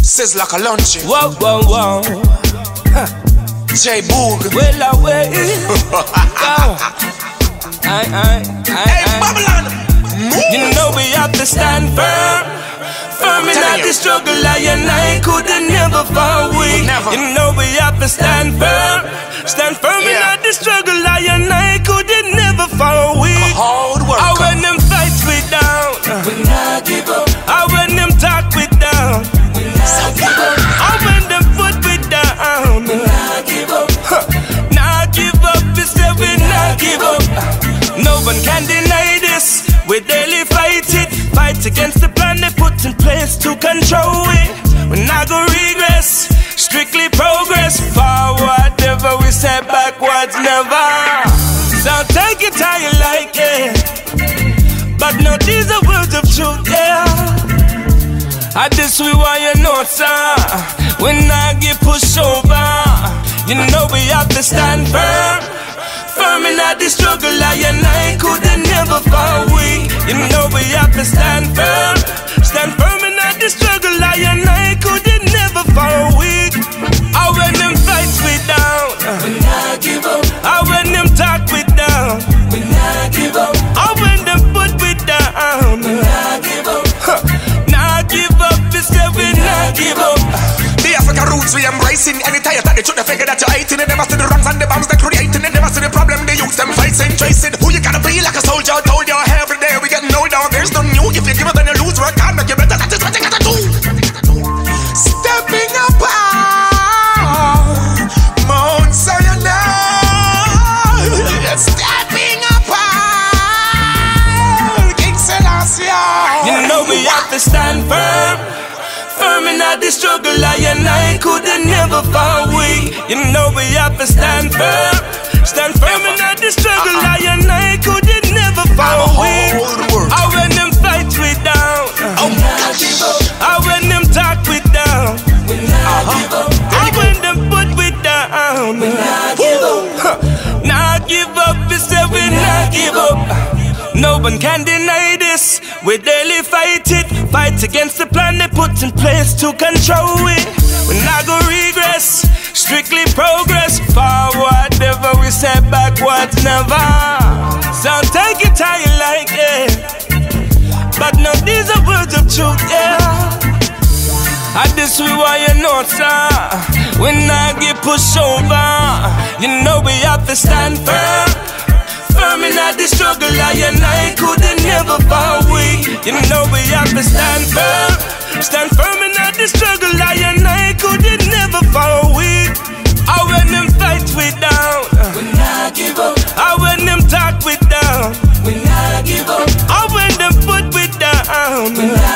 Says like a lunch. Whoa, whoa, whoa. J Boog. Well away. Hey, Babylon. Move. You know we have to stand firm. Firm in the struggle, I couldn't never fall weak. You know we have to stand firm. Stand firm in the struggle, I couldn't never fall weak. Hard work. I when them fights we down, we not give up. I when them talk we down, we not give up. I when them put we down, we not give up. Not give up, we say we not give up. No one can deny this. We daily fight it. Fight against the plan they put in place to control it. We not go regress, strictly progress. Forward never, we say backwards never. So take it how you like it, but no, these are words of truth, yeah. And this we want you know, sir. We not get pushed over. You know we have to stand firm. Firm in the struggle, I couldn't never fall weak. You know we have to stand firm. Stand firm in the struggle, I couldn't never fall weak. I when them fights we down, we not give up. I when them talk we down, we not give up. I when them put we down, we not give up. Not give up, we say we not give up. The African roots we embracing. Any tired that they should have figured that you're hating. They never see the wrongs and the bombs they're creating. They never see the problem they use them fighting, tracing. Who you gotta be like a soldier? Told you every day we getting older. There's no new. If you give up then you lose. Work hard, make you better. That is what you gotta do. Stepping up, Mount Sinai. Stepping up, King Selassie. You know we have to stand firm. Firm in the struggle, I couldn't never fall weak. You know we have to stand firm. Stand firm in the struggle, I couldn't never fall weak. I when them fights we down, I when them talk we down, I when them put we down. Not give up, we say we not give up. No one can deny this. We daily fight it. Fight against the plan they put in place to control it. We not go regress, strictly progress. Forward never, we say backwards never. So take it how you like it, but no, these are words of truth, yeah. And this we want you know, sir. We not get pushed over. You know we have to stand firm. Firm in the struggle, I couldn't never fall weak. You know we have to stand firm. Stand firm in the struggle, I couldn't never fall weak. I when them fights we down, we not give up. I when them talk we down, we not give up. I when them put we down, we not